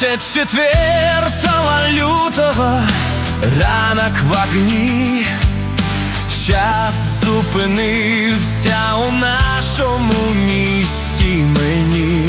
24 лютого ранок в огні, час зупинився у нашому місті мені.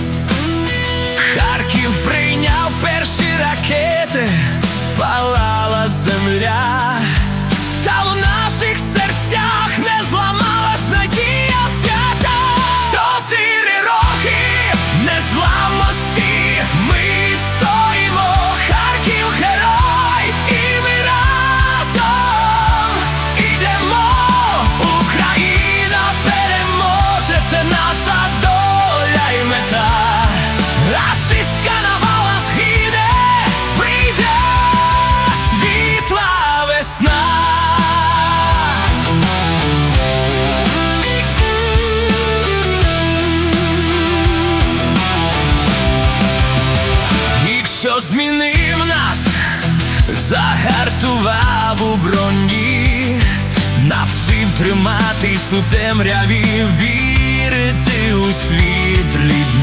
Харків прийняв перші ракети, палала земля, та в наших серцях не зламалась надія свята. 4 роки незламності, ми стоїмо, Харків герой, і ми разом ідемо. Україна переможе, це наша доля і мета. Рашистська навала згине, прийде світла весна. Що змінив нас, загартував у броні, навчив триматись у темряві, вірити у світлі дні.